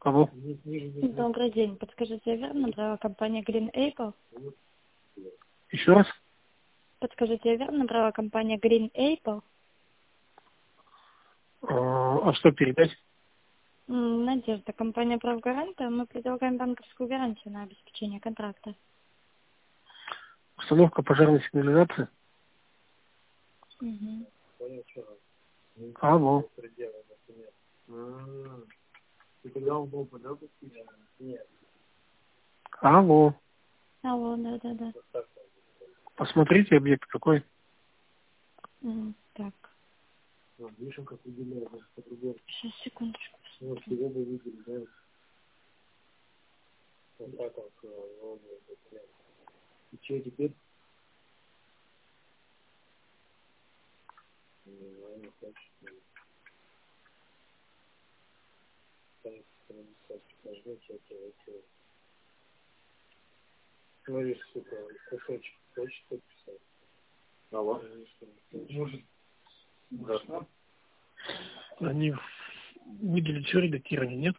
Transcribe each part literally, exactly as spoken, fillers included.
Алло. Добрый день. Подскажите, я верно набрала компания Green Apple? Еще раз? Подскажите, я верно набрала компания Green Apple? А, а что передать? М, Надежда, компания правгаранта. Мы предлагаем банковскую гарантию на обеспечение контракта. Установка пожарной сигнализации? Мгм. Алло. Алло. Алло, да-да-да. Посмотрите объект какой. М, Так, сейчас, секундочку. Они выделили все редактирование, нет?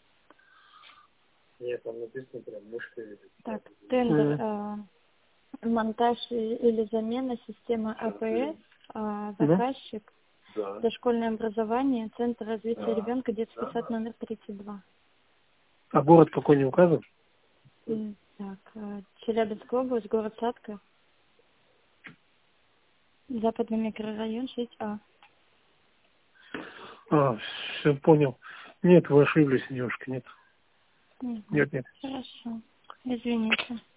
Так, тендер, М, а, монтаж и- или замена системы А П С, а, Да. заказчик, дошкольное образование, Центр развития ребенка, детский сад номер тридцать два. А город какой не указан? М, Так, а, Челябинская область, город Садко, западный микрорайон шесть А. А, все понял. Нет, вы ошиблись, девушка, нет. Мгм. Нет, нет. Хорошо. Извините.